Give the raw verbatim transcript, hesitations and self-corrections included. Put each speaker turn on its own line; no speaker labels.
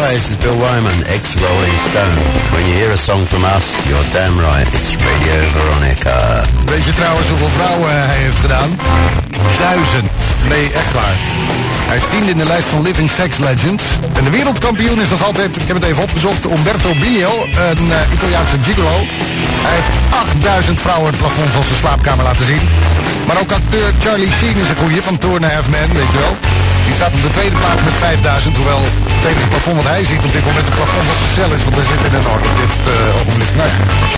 This is Bill Wyman, ex-Rolling Stone. When you hear a song from us, you're damn right, it's Radio Veronica.
Weet je trouwens hoeveel vrouwen hij heeft gedaan? Duizend. Nee, echt waar. Hij is tiende in de lijst van Living Sex Legends. En de wereldkampioen is nog altijd, ik heb het even opgezocht, Umberto Biglio, een uh, Italiaanse gigolo. Hij heeft achtduizend vrouwen het plafond van zijn slaapkamer laten zien. Maar ook acteur Charlie Sheen is een goeie van Two and a Half Men, weet je wel. Die staat op de tweede plaats met vijfduizend, hoewel het enige plafond wat hij ziet op dit moment het plafond van zijn cel is, want hij zit in een orde op dit uh, ogenblik. Nou ja.